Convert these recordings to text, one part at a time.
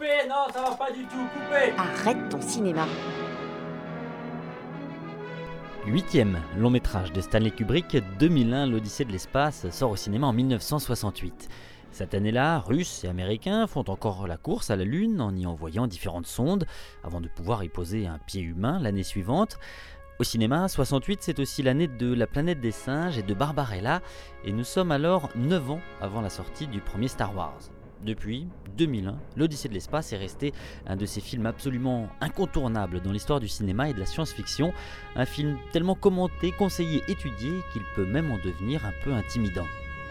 Coupez, non, ça va pas du tout, coupez. Arrête ton cinéma. 8e long métrage de Stanley Kubrick, 2001, l'Odyssée de l'espace, sort au cinéma en 1968. Cette année-là, Russes et Américains font encore la course à la Lune en y envoyant différentes sondes avant de pouvoir y poser un pied humain l'année suivante. Au cinéma, 68, c'est aussi l'année de La planète des singes et de Barbarella, et nous sommes alors 9 ans avant la sortie du premier Star Wars. Depuis 2001, l'Odyssée de l'espace est resté un de ces films absolument incontournables dans l'histoire du cinéma et de la science-fiction, un film tellement commenté, conseillé, étudié qu'il peut même en devenir un peu intimidant.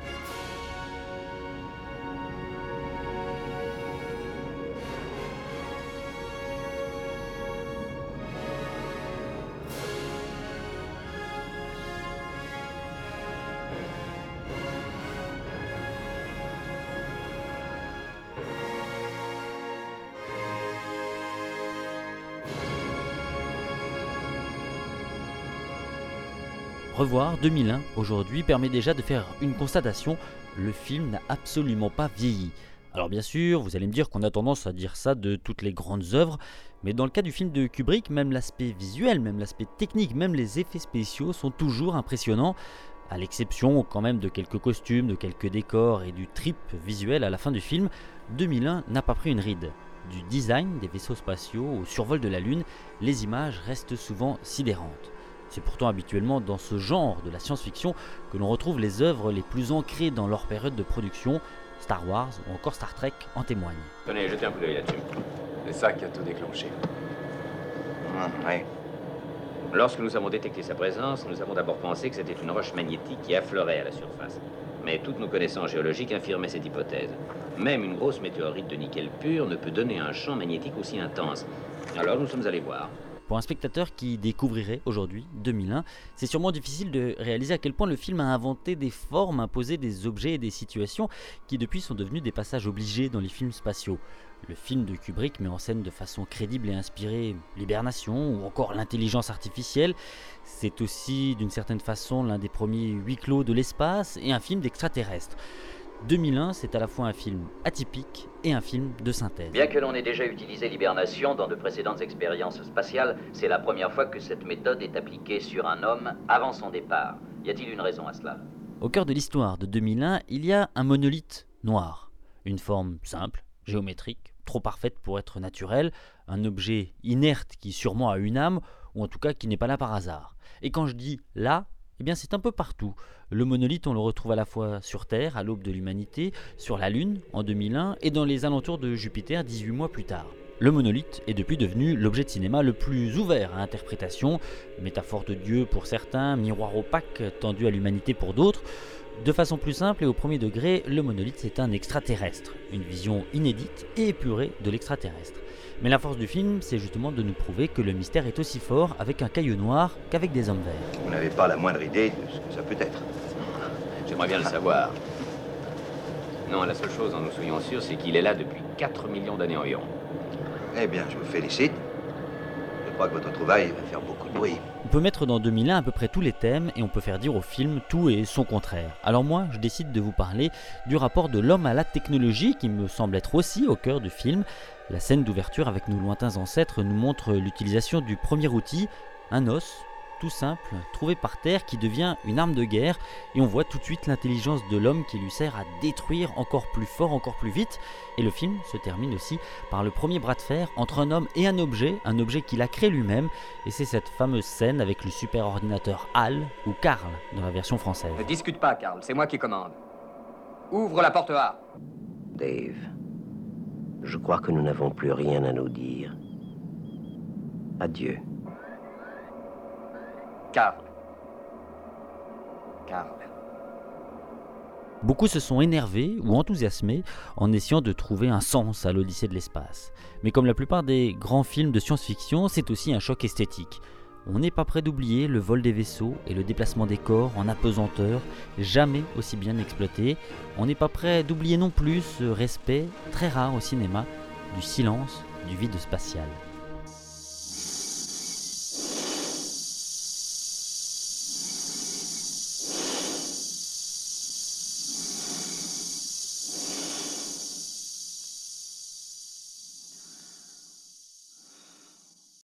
Revoir 2001 aujourd'hui permet déjà de faire une constatation, le film n'a absolument pas vieilli. Alors bien sûr, vous allez me dire qu'on a tendance à dire ça de toutes les grandes œuvres, mais dans le cas du film de Kubrick, même l'aspect visuel, même l'aspect technique, même les effets spéciaux sont toujours impressionnants, à l'exception quand même de quelques costumes, de quelques décors et du trip visuel à la fin du film. 2001 n'a pas pris une ride. Du design des vaisseaux spatiaux au survol de la Lune, les images restent souvent sidérantes. C'est pourtant habituellement dans ce genre de la science-fiction que l'on retrouve les œuvres les plus ancrées dans leur période de production. Star Wars ou encore Star Trek en témoignent. Tenez, jetez un coup d'œil là-dessus. C'est ça qui a tout déclenché. Oui. Lorsque nous avons détecté sa présence, nous avons d'abord pensé que c'était une roche magnétique qui affleurait à la surface. Mais toutes nos connaissances géologiques infirmaient cette hypothèse. Même une grosse météorite de nickel pur ne peut donner un champ magnétique aussi intense. Alors nous sommes allés voir. Pour un spectateur qui découvrirait aujourd'hui 2001, c'est sûrement difficile de réaliser à quel point le film a inventé des formes, imposé des objets et des situations qui depuis sont devenus des passages obligés dans les films spatiaux. Le film de Kubrick met en scène de façon crédible et inspirée l'hibernation ou encore l'intelligence artificielle. C'est aussi d'une certaine façon l'un des premiers huis clos de l'espace et un film d'extraterrestres. 2001, c'est à la fois un film atypique et un film de synthèse. Bien que l'on ait déjà utilisé l'hibernation dans de précédentes expériences spatiales, c'est la première fois que cette méthode est appliquée sur un homme avant son départ. Y a-t-il une raison à cela ? Au cœur de l'histoire de 2001, il y a un monolithe noir. Une forme simple, géométrique, trop parfaite pour être naturelle, un objet inerte qui sûrement a une âme, ou en tout cas qui n'est pas là par hasard. Et quand je dis là, eh bien c'est un peu partout. Le monolithe, on le retrouve à la fois sur Terre, à l'aube de l'humanité, sur la Lune, en 2001, et dans les alentours de Jupiter, 18 mois plus tard. Le monolithe est depuis devenu l'objet de cinéma le plus ouvert à interprétation, métaphore de Dieu pour certains, miroir opaque tendu à l'humanité pour d'autres. De façon plus simple et au premier degré, le monolithe c'est un extraterrestre, une vision inédite et épurée de l'extraterrestre. Mais la force du film, c'est justement de nous prouver que le mystère est aussi fort avec un caillou noir qu'avec des hommes verts. Vous n'avez pas la moindre idée de ce que ça peut être. J'aimerais bien le savoir. Non, la seule chose dont nous soyons sûrs, c'est qu'il est là depuis 4 millions d'années environ. Eh bien, je vous félicite. Je crois que votre trouvaille va faire beaucoup de bruit. On peut mettre dans 2001 à peu près tous les thèmes et on peut faire dire au film tout et son contraire. Alors moi, je décide de vous parler du rapport de l'homme à la technologie qui me semble être aussi au cœur du film. La scène d'ouverture avec nos lointains ancêtres nous montre l'utilisation du premier outil, un os, tout simple, trouvé par terre qui devient une arme de guerre et on voit tout de suite l'intelligence de l'homme qui lui sert à détruire encore plus fort, encore plus vite. Et le film se termine aussi par le premier bras de fer entre un homme et un objet qu'il a créé lui-même. Et c'est cette fameuse scène avec le super ordinateur HAL ou Karl dans la version française. Ne discute pas, Karl, c'est moi qui commande. Ouvre la porte A. Dave, je crois que nous n'avons plus rien à nous dire. Adieu. Karl. Beaucoup se sont énervés ou enthousiasmés en essayant de trouver un sens à l'Odyssée de l'espace. Mais comme la plupart des grands films de science-fiction, c'est aussi un choc esthétique. On n'est pas prêt d'oublier le vol des vaisseaux et le déplacement des corps en apesanteur, jamais aussi bien exploité. On n'est pas prêt d'oublier non plus ce respect, très rare au cinéma, du silence, du vide spatial.